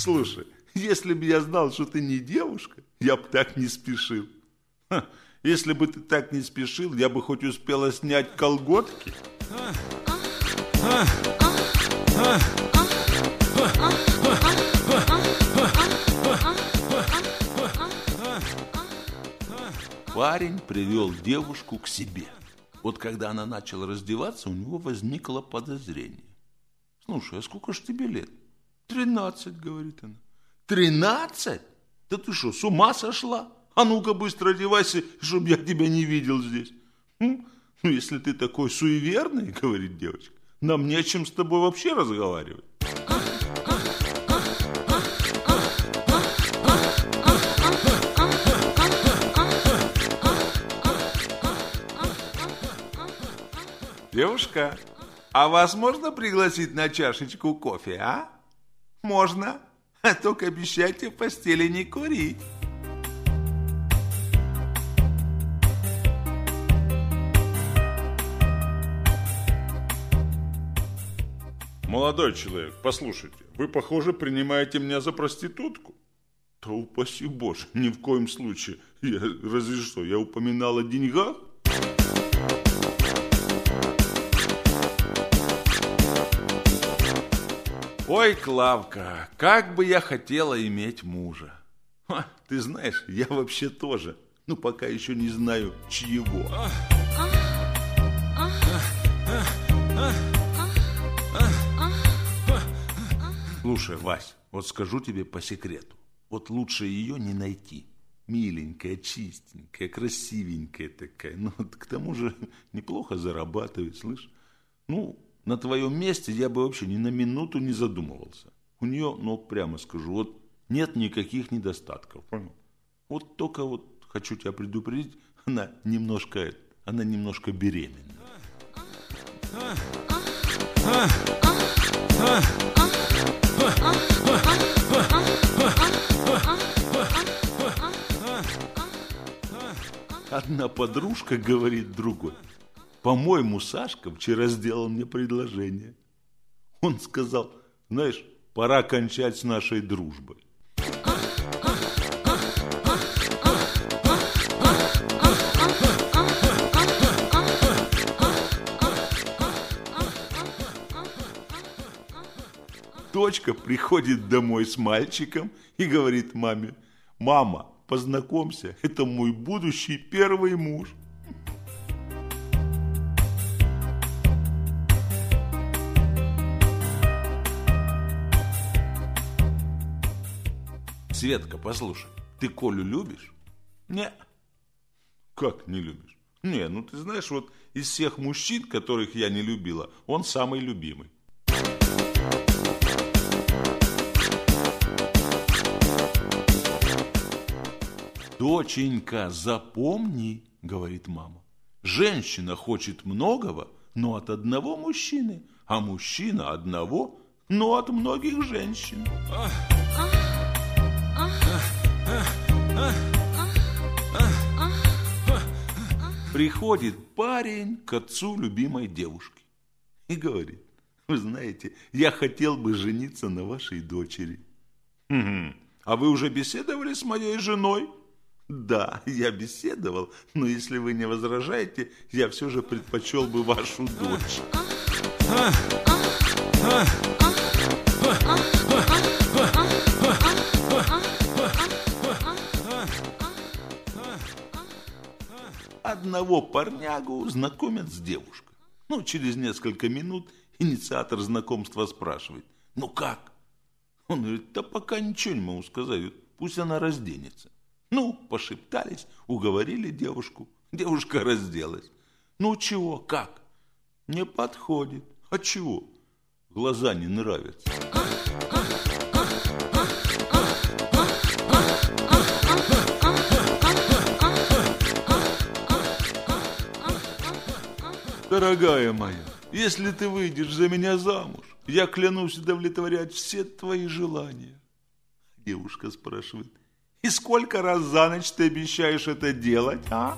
Слушай, если бы я знал, что ты не девушка, я бы так не спешил. Если бы ты так не спешил, я бы хоть успела снять колготки. Парень привел девушку к себе. Вот когда она начала раздеваться, у него возникло подозрение. Слушай, а сколько ж тебе лет? 13, говорит она. 13? Да ты что, с ума сошла? А ну-ка быстро одевайся, чтобы я тебя не видел здесь. Ну, если ты такой суеверный, говорит девочка, нам не о чем с тобой вообще разговаривать. Девушка, а вас можно пригласить на чашечку кофе, а? Можно. А только обещайте в постели не курить. Молодой человек, послушайте, вы, похоже, принимаете меня за проститутку. Да упаси Боже, ни в коем случае. Разве что, я упоминал о деньгах? Ой, Клавка, как бы я хотела иметь мужа. Ты знаешь, я вообще тоже, пока еще не знаю, чьего. Слушай, Вась, вот скажу тебе по секрету. Вот лучше ее не найти. Миленькая, чистенькая, красивенькая такая. К тому же неплохо зарабатывает, слышь. На твоем месте я бы вообще ни на минуту не задумывался. У нее, прямо скажу, вот нет никаких недостатков, понял? Вот только хочу тебя предупредить, она немножко беременна. Одна подружка говорит другой: по-моему, Сашка вчера сделал мне предложение. Он сказал: знаешь, пора кончать с нашей дружбой. Дочка приходит домой с мальчиком и говорит маме: мама, познакомься, это мой будущий первый муж. Светка, послушай, ты Колю любишь? Не. Как не любишь? Не, ты знаешь, вот из всех мужчин, которых я не любила, он самый любимый. Доченька, запомни, говорит мама, женщина хочет многого, но от одного мужчины, а мужчина одного, но от многих женщин. Приходит парень к отцу любимой девушки и говорит: вы знаете, я хотел бы жениться на вашей дочери. А вы уже беседовали с моей женой? Да, я беседовал, но если вы не возражаете, я все же предпочел бы вашу дочь. Одного парнягу знакомят с девушкой. Через несколько минут инициатор знакомства спрашивает: как? Он говорит: да пока ничего не могу сказать, пусть она разденется. Пошептались, уговорили девушку. Девушка разделась. Чего, как? Не подходит. А чего? Глаза не нравятся. Дорогая моя, если ты выйдешь за меня замуж, я клянусь удовлетворять все твои желания. Девушка спрашивает: и сколько раз за ночь ты обещаешь это делать, а?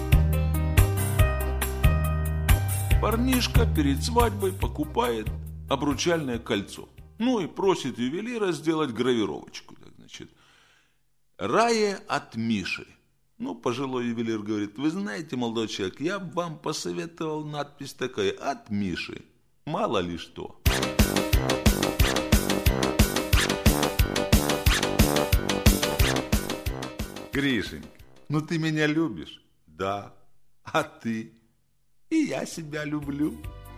Парнишка перед свадьбой покупает обручальное кольцо. Ну и просит ювелира сделать гравировочку. Так, значит, Рае от Миши. Ну, пожилой ювелир говорит: вы знаете, молодой человек, я бы вам посоветовал надпись такая: от Миши. Мало ли что. Гришенька, ну ты меня любишь? Да. А ты? И я себя люблю.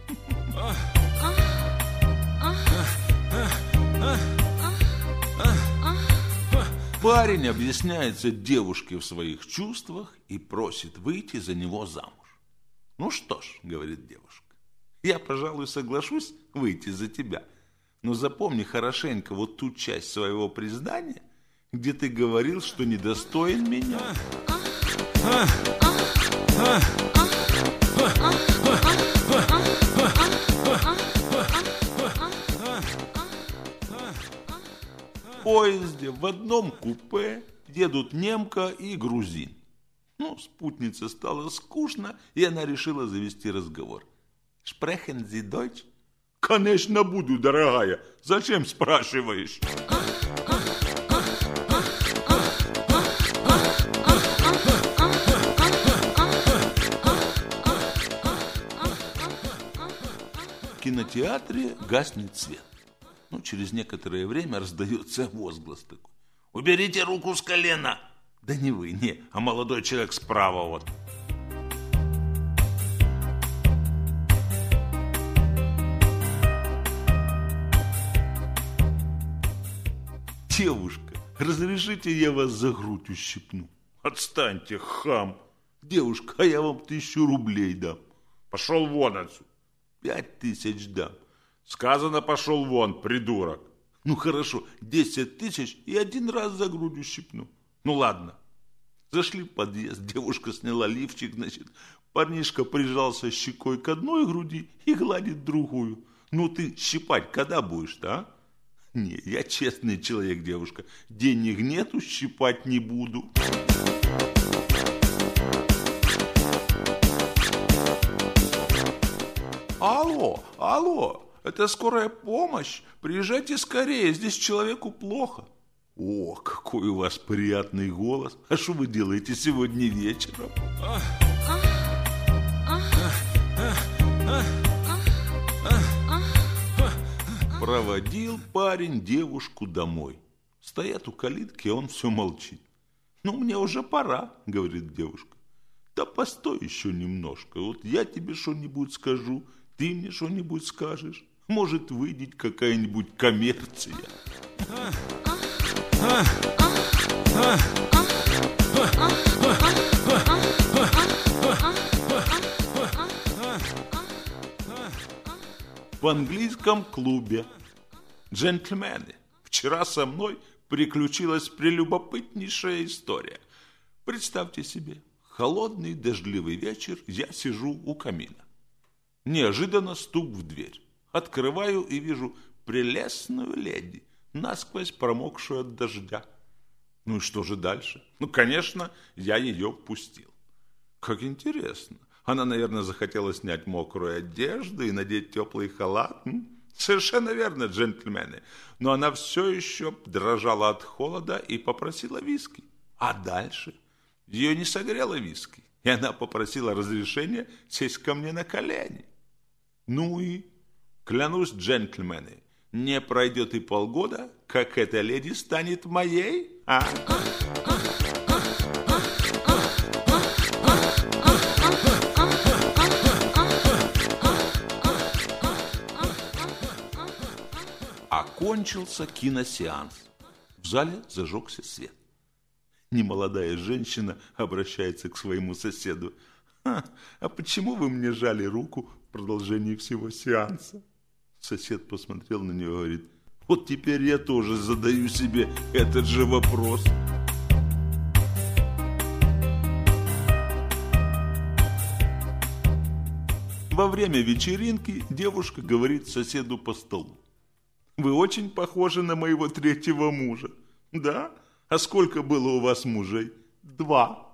Парень объясняется девушке в своих чувствах и просит выйти за него замуж. Ну что ж, говорит девушка, я, пожалуй, соглашусь выйти за тебя, но запомни хорошенько вот ту часть своего признания, где ты говорил, что недостоин меня. В поезде в одном купе едут немка и грузин. Ну, спутнице стало скучно, и она решила завести разговор. «Sprechen Sie Deutsch?» «Конечно буду, дорогая. Зачем спрашиваешь?» В кинотеатре гаснет свет. Ну, через некоторое время раздается возглас такой: «Уберите руку с колена!» «Да не вы, не, а молодой человек справа вот». «Девушка, разрешите, я вас за грудь ущипну?» «Отстаньте, хам!» «Девушка, а я вам 1000 рублей дам». «Пошел вон отсюда». 5000 дам». «Сказано, пошел вон, придурок». «Ну хорошо, 10 000 и 1 раз за грудь ущипну». «Ну ладно». Зашли в подъезд, девушка сняла лифчик, значит, парнишка прижался щекой к одной груди и гладит другую. «Ну ты щипать когда будешь-то, а?» «Не, я честный человек, девушка, денег нету, щипать не буду». Алло, это скорая помощь, приезжайте скорее, здесь человеку плохо. О, какой у вас приятный голос, а что вы делаете сегодня вечером? Проводил парень девушку домой. Стоят у калитки, а он все молчит. «Ну, мне уже пора», — говорит девушка. «Да постой еще немножко, вот я тебе что-нибудь скажу, ты мне что-нибудь скажешь. Может, выйдет какая-нибудь коммерция». В английском клубе. «Джентльмены, вчера со мной приключилась прелюбопытнейшая история. Представьте себе, холодный дождливый вечер, я сижу у камина. Неожиданно стук в дверь. Открываю и вижу прелестную леди, насквозь промокшую от дождя. Ну и что же дальше? Ну, конечно, я ее впустил. Как интересно. Она, наверное, захотела снять мокрую одежду и надеть теплый халат. Совершенно верно, джентльмены. Но она все еще дрожала от холода и попросила виски. А дальше ее не согрело виски, и она попросила разрешения сесть ко мне на колени. Ну и, клянусь, джентльмены, не пройдет и полгода, как эта леди станет моей, Окончился киносеанс. В зале зажегся свет. Немолодая женщина обращается к своему соседу. «А почему вы мне жали руку в продолжении всего сеанса?» Сосед посмотрел на нее и говорит: «Вот теперь я тоже задаю себе этот же вопрос». Во время вечеринки девушка говорит соседу по столу: «Вы очень похожи на моего 3-го мужа». «Да? А сколько было у вас мужей?» 2.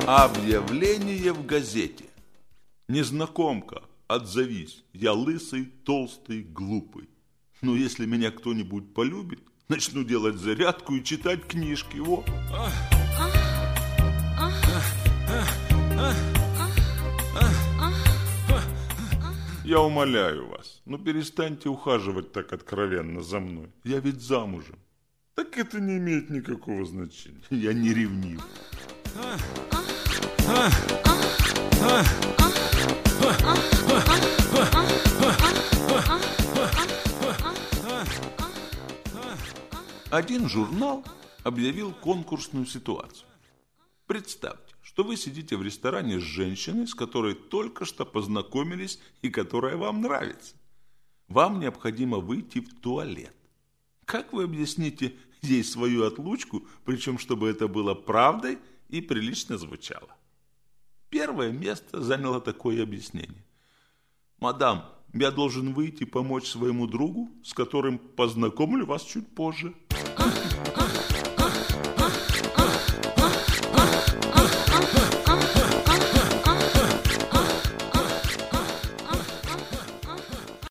Объявление в газете. Незнакомка, отзовись, я лысый, толстый, глупый. Но если меня кто-нибудь полюбит, начну делать зарядку и читать книжки. Во. Я умоляю вас, ну перестаньте ухаживать так откровенно за мной. Я ведь замужем. Так это не имеет никакого значения. Я не ревнив. Один журнал объявил конкурсную ситуацию. Представьте, что вы сидите в ресторане с женщиной, с которой только что познакомились и которая вам нравится. Вам необходимо выйти в туалет. Как вы объясните ей свою отлучку, причем чтобы это было правдой и прилично звучало? Первое место заняло такое объяснение. Мадам, я должен выйти помочь своему другу, с которым познакомлю вас чуть позже.